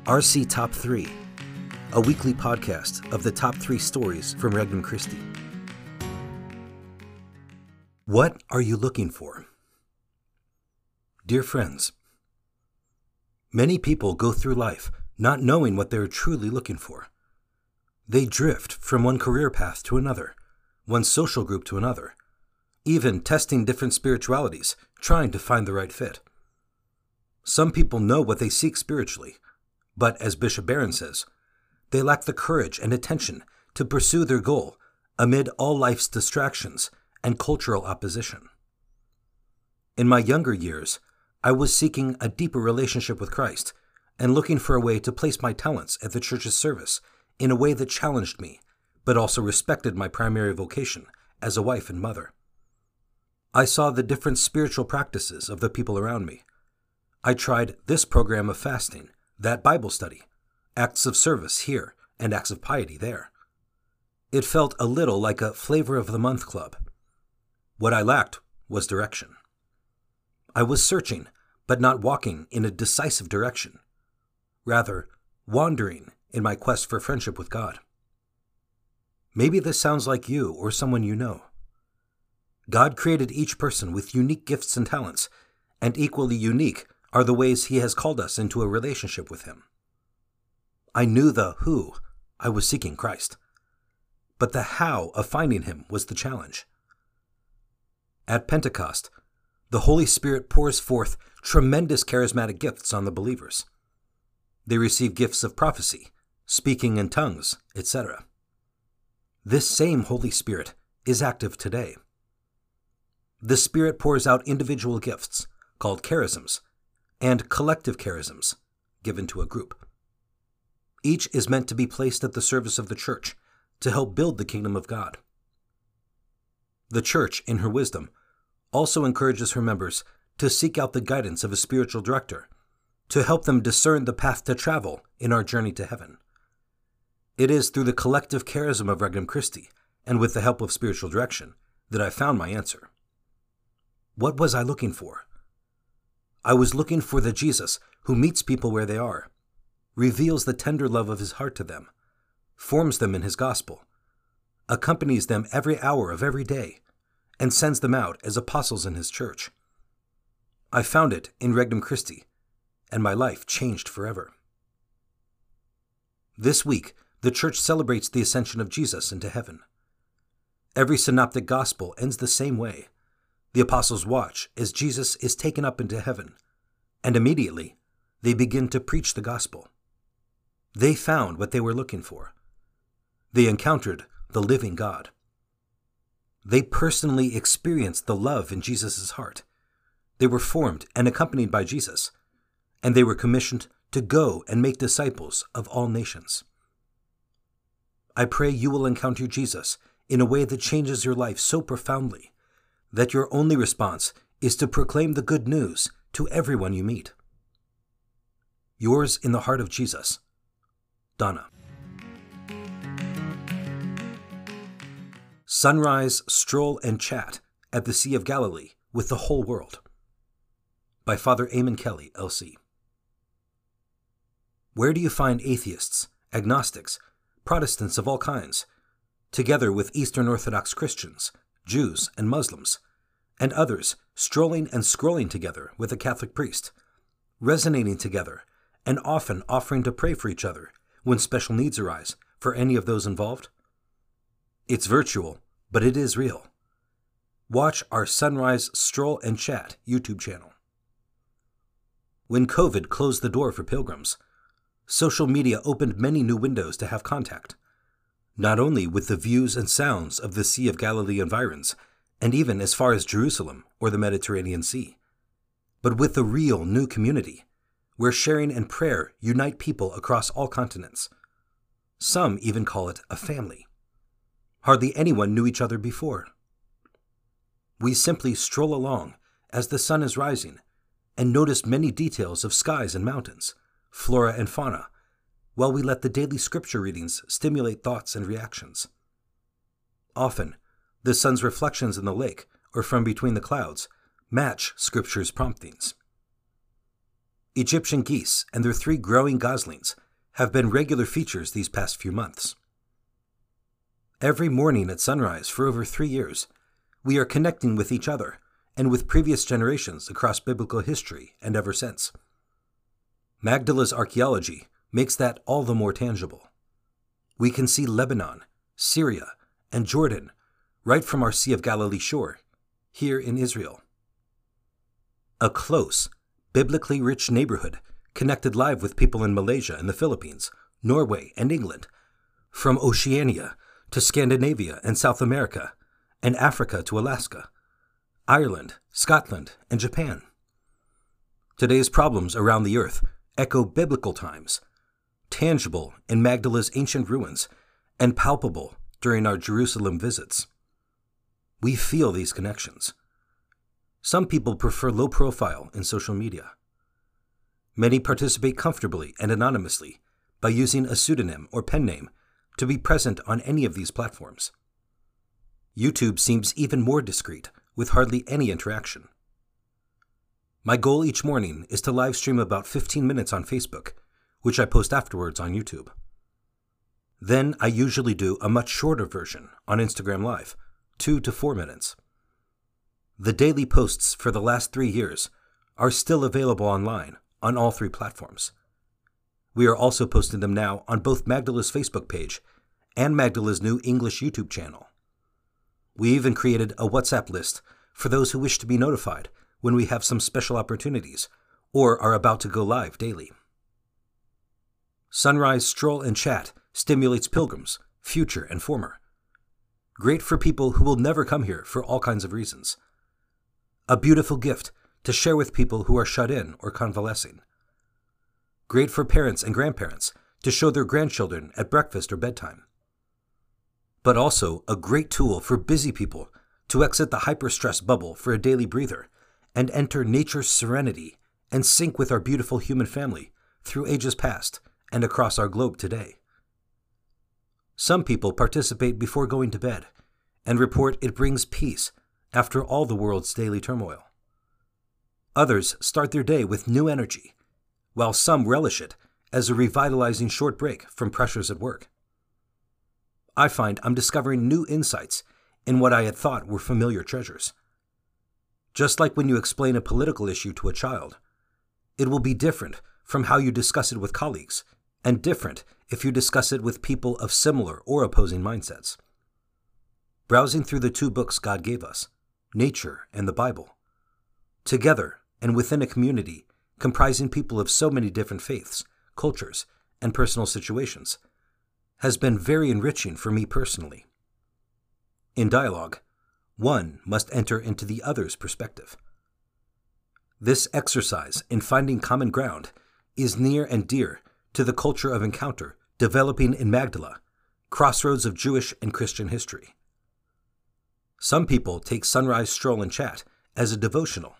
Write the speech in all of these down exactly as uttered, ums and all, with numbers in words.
R C Top three, a weekly podcast of the top three stories from Regnum Christi. What are you looking for? Dear friends, many people go through life not knowing what they are truly looking for. They drift from one career path to another, one social group to another, even testing different spiritualities, trying to find the right fit. Some people know what they seek spiritually, but as Bishop Barron says, they lack the courage and attention to pursue their goal amid all life's distractions and cultural opposition. In my younger years, I was seeking a deeper relationship with Christ and looking for a way to place my talents at the church's service in a way that challenged me, but also respected my primary vocation as a wife and mother. I saw the different spiritual practices of the people around me. I tried this program of fasting, that Bible study, acts of service here and acts of piety there. It felt a little like a flavor of the month club. What I lacked was direction. I was searching, but not walking in a decisive direction. Rather, wandering in my quest for friendship with God. Maybe this sounds like you or someone you know. God created each person with unique gifts and talents, and equally unique are the ways He has called us into a relationship with Him. I knew the who, I was seeking Christ, but the how of finding Him was the challenge. At Pentecost, the Holy Spirit pours forth tremendous charismatic gifts on the believers. They receive gifts of prophecy, speaking in tongues, et cetera. This same Holy Spirit is active today. The Spirit pours out individual gifts, called charisms, and collective charisms, given to a group. Each is meant to be placed at the service of the church to help build the kingdom of God. The church, in her wisdom, also encourages her members to seek out the guidance of a spiritual director to help them discern the path to travel in our journey to heaven. It is through the collective charism of Regnum Christi and with the help of spiritual direction that I found my answer. What was I looking for? I was looking for the Jesus who meets people where they are, reveals the tender love of His heart to them, forms them in His gospel, accompanies them every hour of every day, and sends them out as apostles in His church. I found it in Regnum Christi, and my life changed forever. This week, the church celebrates the ascension of Jesus into heaven. Every synoptic gospel ends the same way. The apostles watch as Jesus is taken up into heaven, and immediately they begin to preach the gospel. They found what they were looking for. They encountered the living God. They personally experienced the love in Jesus' heart. They were formed and accompanied by Jesus, and they were commissioned to go and make disciples of all nations. I pray you will encounter Jesus in a way that changes your life so profoundly that your only response is to proclaim the good news to everyone you meet. Yours in the heart of Jesus, Donna. Sunrise, Stroll, and Chat at the Sea of Galilee with the Whole World, by Father Eamon Kelly, L C. Where do you find atheists, agnostics, Protestants of all kinds, together with Eastern Orthodox Christians, Jews, and Muslims, and others strolling and scrolling together with a Catholic priest, resonating together, and often offering to pray for each other when special needs arise for any of those involved? It's virtual, but it is real. Watch our Sunrise, Stroll, and Chat YouTube channel. When COVID closed the door for pilgrims, social media opened many new windows to have contact, not only with the views and sounds of the Sea of Galilee environs, and even as far as Jerusalem or the Mediterranean Sea, but with a real new community, where sharing and prayer unite people across all continents. Some even call it a family. Hardly anyone knew each other before. We simply stroll along as the sun is rising and notice many details of skies and mountains, flora and fauna, while we let the daily scripture readings stimulate thoughts and reactions. Often, the sun's reflections in the lake or from between the clouds match scripture's promptings. Egyptian geese and their three growing goslings have been regular features these past few months. Every morning at sunrise for over three years, we are connecting with each other and with previous generations across biblical history and ever since. Magdala's archaeology makes that all the more tangible. We can see Lebanon, Syria, and Jordan right from our Sea of Galilee shore, here in Israel. A close, biblically rich neighborhood connected live with people in Malaysia and the Philippines, Norway and England, from Oceania to Scandinavia and South America, and Africa to Alaska, Ireland, Scotland, and Japan. Today's problems around the earth echo biblical times, tangible in Magdala's ancient ruins and palpable during our Jerusalem visits. We feel these connections. Some people prefer low profile in social media. Many participate comfortably and anonymously by using a pseudonym or pen name to be present on any of these platforms. YouTube seems even more discreet, with hardly any interaction. My goal each morning is to live stream about fifteen minutes on Facebook, which I post afterwards on YouTube. Then I usually do a much shorter version on Instagram Live, two to four minutes. The daily posts for the last three years are still available online on all three platforms. We are also posting them now on both Magdala's Facebook page and Magdala's new English YouTube channel. We even created a WhatsApp list for those who wish to be notified when we have some special opportunities or are about to go live daily. Sunrise Stroll and Chat stimulates pilgrims, future and former. Great for people who will never come here for all kinds of reasons. A beautiful gift to share with people who are shut in or convalescing. Great for parents and grandparents to show their grandchildren at breakfast or bedtime. But also a great tool for busy people to exit the hyper-stress bubble for a daily breather and enter nature's serenity and sync with our beautiful human family through ages past and across our globe today. Some people participate before going to bed and report it brings peace after all the world's daily turmoil. Others start their day with new energy, while some relish it as a revitalizing short break from pressures at work. I find I'm discovering new insights in what I had thought were familiar treasures. Just like when you explain a political issue to a child, it will be different from how you discuss it with colleagues, and different if you discuss it with people of similar or opposing mindsets. Browsing through the two books God gave us, Nature and the Bible, together and within a community comprising people of so many different faiths, cultures, and personal situations, has been very enriching for me personally. In dialogue, one must enter into the other's perspective. This exercise in finding common ground is near and dear to the culture of encounter developing in Magdala, crossroads of Jewish and Christian history. Some people take Sunrise Stroll and Chat as a devotional,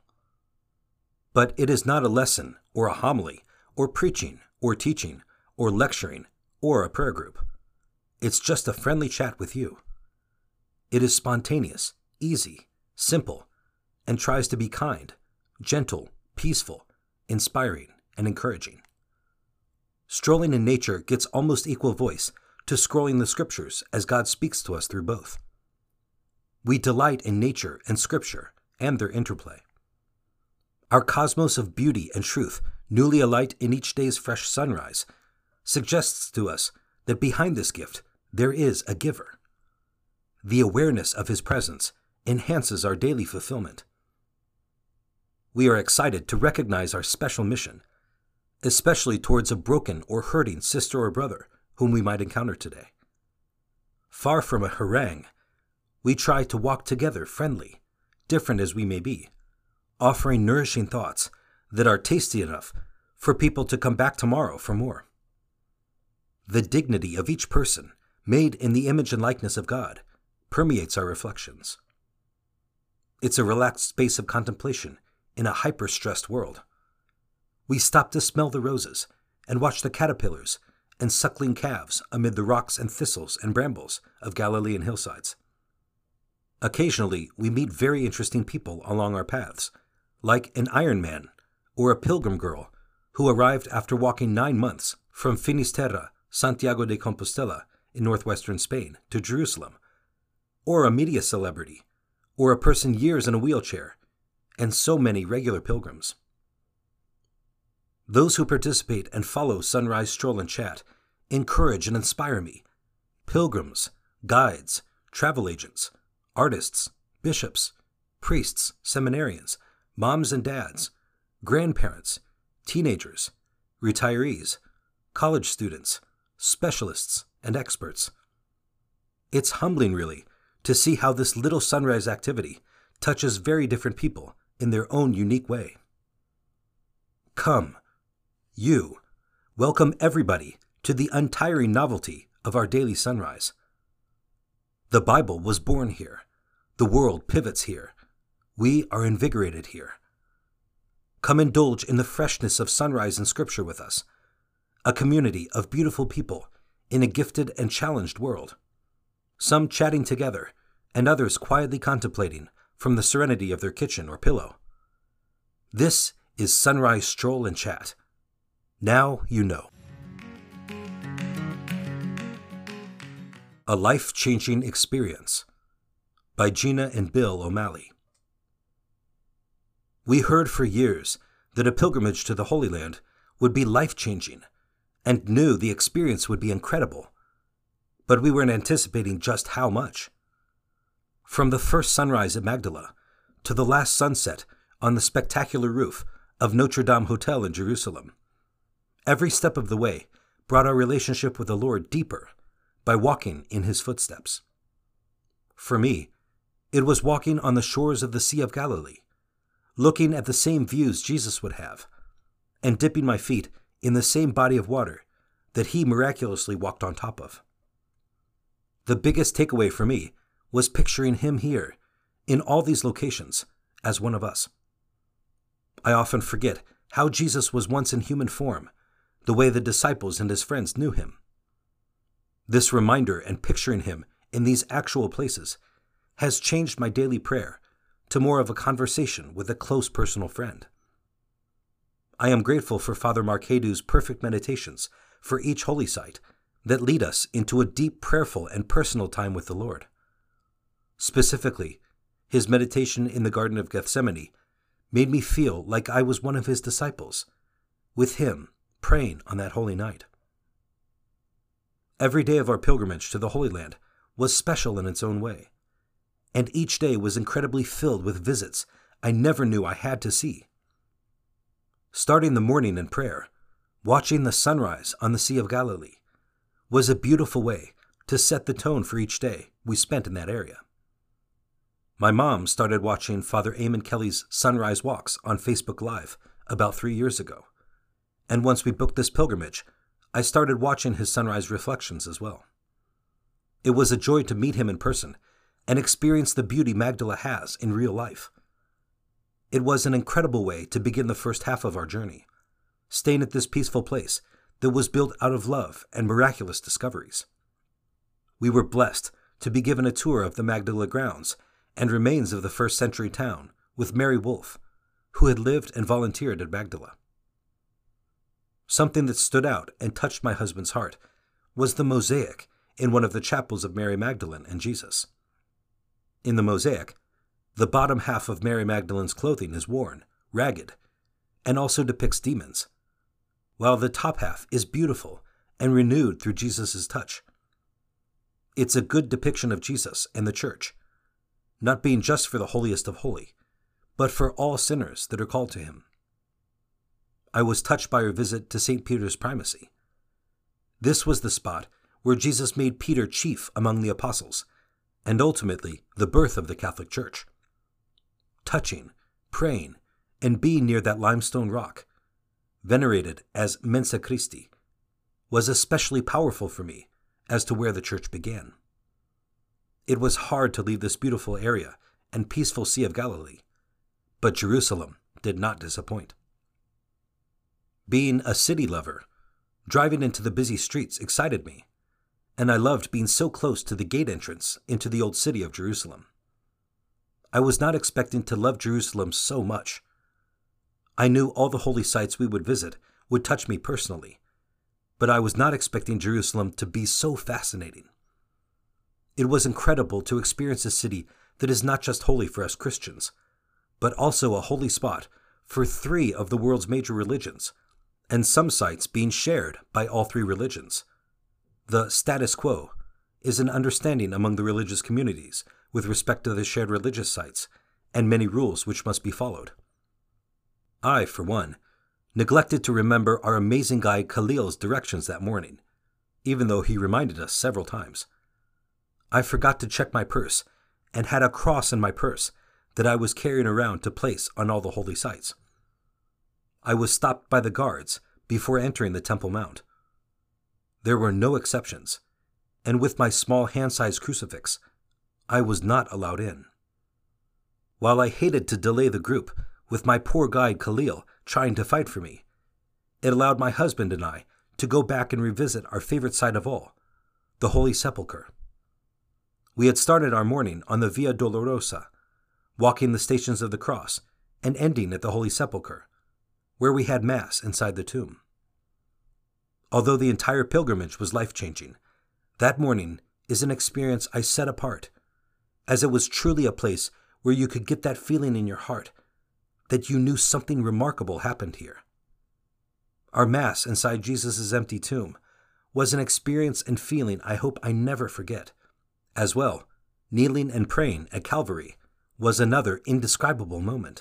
but it is not a lesson or a homily or preaching or teaching or lecturing or a prayer group. It's just a friendly chat with you. It is spontaneous, easy, simple, and tries to be kind, gentle, peaceful, inspiring, and encouraging. Strolling in nature gets almost equal voice to scrolling the scriptures as God speaks to us through both. We delight in nature and scripture and their interplay. Our cosmos of beauty and truth, newly alight in each day's fresh sunrise, suggests to us that behind this gift there is a giver. The awareness of his presence enhances our daily fulfillment. We are excited to recognize our special mission, especially towards a broken or hurting sister or brother whom we might encounter today. Far from a harangue, we try to walk together friendly, different as we may be, offering nourishing thoughts that are tasty enough for people to come back tomorrow for more. The dignity of each person, made in the image and likeness of God, permeates our reflections. It's a relaxed space of contemplation in a hyper-stressed world. We stop to smell the roses and watch the caterpillars and suckling calves amid the rocks and thistles and brambles of Galilean hillsides. Occasionally, we meet very interesting people along our paths, like an Iron Man or a pilgrim girl who arrived after walking nine months from Finisterre, Santiago de Compostela in northwestern Spain to Jerusalem, or a media celebrity, or a person years in a wheelchair, and so many regular pilgrims. Those who participate and follow Sunrise Stroll and Chat encourage and inspire me. Pilgrims, guides, travel agents, artists, bishops, priests, seminarians, moms and dads, grandparents, teenagers, retirees, college students, specialists, and experts. It's humbling, really, to see how this little sunrise activity touches very different people in their own unique way. Come, you, welcome everybody to the untiring novelty of our daily sunrise. The Bible was born here. The world pivots here. We are invigorated here. Come indulge in the freshness of sunrise in Scripture with us, a community of beautiful people in a gifted and challenged world, some chatting together and others quietly contemplating from the serenity of their kitchen or pillow. This is Sunrise Stroll and Chat. Now you know. A Life-Changing Experience by Gina and Bill O'Malley. We heard for years that a pilgrimage to the Holy Land would be life-changing and knew the experience would be incredible, but we weren't anticipating just how much. From the first sunrise at Magdala to the last sunset on the spectacular roof of Notre Dame Hotel in Jerusalem, every step of the way brought our relationship with the Lord deeper by walking in His footsteps. For me, it was walking on the shores of the Sea of Galilee, looking at the same views Jesus would have, and dipping my feet in the same body of water that He miraculously walked on top of. The biggest takeaway for me was picturing Him here, in all these locations, as one of us. I often forget how Jesus was once in human form, the way the disciples and His friends knew Him. This reminder and picturing Him in these actual places has changed my daily prayer to more of a conversation with a close personal friend. I am grateful for Father Mark Haydu's perfect meditations for each holy site that lead us into a deep prayerful and personal time with the Lord. Specifically, his meditation in the Garden of Gethsemane made me feel like I was one of His disciples, with Him praying on that holy night. Every day of our pilgrimage to the Holy Land was special in its own way, and each day was incredibly filled with visits I never knew I had to see. Starting the morning in prayer, watching the sunrise on the Sea of Galilee, was a beautiful way to set the tone for each day we spent in that area. My mom started watching Father Eamon Kelly's Sunrise Walks on Facebook Live about three years ago, and once we booked this pilgrimage, I started watching his sunrise reflections as well. It was a joy to meet him in person and experience the beauty Magdala has in real life. It was an incredible way to begin the first half of our journey, staying at this peaceful place that was built out of love and miraculous discoveries. We were blessed to be given a tour of the Magdala grounds and remains of the first century town with Mary Wolfe, who had lived and volunteered at Magdala. Something that stood out and touched my husband's heart was the mosaic in one of the chapels of Mary Magdalene and Jesus. In the mosaic, the bottom half of Mary Magdalene's clothing is worn, ragged, and also depicts demons, while the top half is beautiful and renewed through Jesus' touch. It's a good depiction of Jesus and the Church, not being just for the holiest of holy, but for all sinners that are called to Him. I was touched by our visit to Saint Peter's Primacy. This was the spot where Jesus made Peter chief among the apostles, and ultimately the birth of the Catholic Church. Touching, praying, and being near that limestone rock, venerated as Mensa Christi, was especially powerful for me as to where the Church began. It was hard to leave this beautiful area and peaceful Sea of Galilee, but Jerusalem did not disappoint. Being a city lover, driving into the busy streets excited me, and I loved being so close to the gate entrance into the old city of Jerusalem. I was not expecting to love Jerusalem so much. I knew all the holy sites we would visit would touch me personally, but I was not expecting Jerusalem to be so fascinating. It was incredible to experience a city that is not just holy for us Christians, but also a holy spot for three of the world's major religions, and some sites being shared by all three religions. The status quo is an understanding among the religious communities with respect to the shared religious sites, and many rules which must be followed. I, for one, neglected to remember our amazing guide Khalil's directions that morning, even though he reminded us several times. I forgot to check my purse and had a cross in my purse that I was carrying around to place on all the holy sites. I was stopped by the guards before entering the Temple Mount. There were no exceptions, and with my small hand-sized crucifix, I was not allowed in. While I hated to delay the group with my poor guide Khalil trying to fight for me, it allowed my husband and I to go back and revisit our favorite site of all, the Holy Sepulchre. We had started our morning on the Via Dolorosa, walking the Stations of the Cross, and ending at the Holy Sepulchre, where we had Mass inside the tomb. Although the entire pilgrimage was life-changing, that morning is an experience I set apart, as it was truly a place where you could get that feeling in your heart that you knew something remarkable happened here. Our Mass inside Jesus' empty tomb was an experience and feeling I hope I never forget. As well, kneeling and praying at Calvary was another indescribable moment.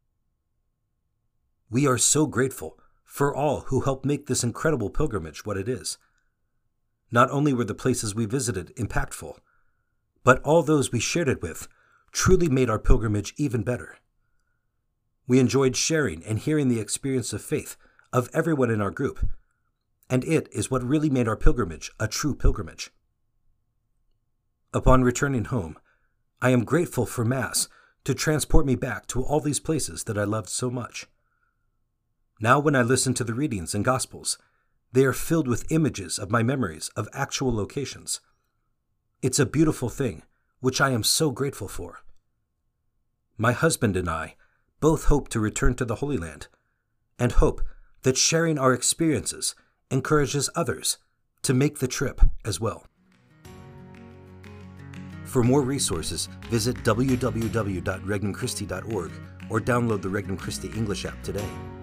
We are so grateful for all who helped make this incredible pilgrimage what it is. Not only were the places we visited impactful, but all those we shared it with truly made our pilgrimage even better. We enjoyed sharing and hearing the experience of faith of everyone in our group, and it is what really made our pilgrimage a true pilgrimage. Upon returning home, I am grateful for Mass to transport me back to all these places that I loved so much. Now when I listen to the readings and Gospels, they are filled with images of my memories of actual locations. It's a beautiful thing, which I am so grateful for. My husband and I both hope to return to the Holy Land, and hope that sharing our experiences encourages others to make the trip as well. For more resources, visit w w w dot regnum christi dot org or download the Regnum Christi English app today.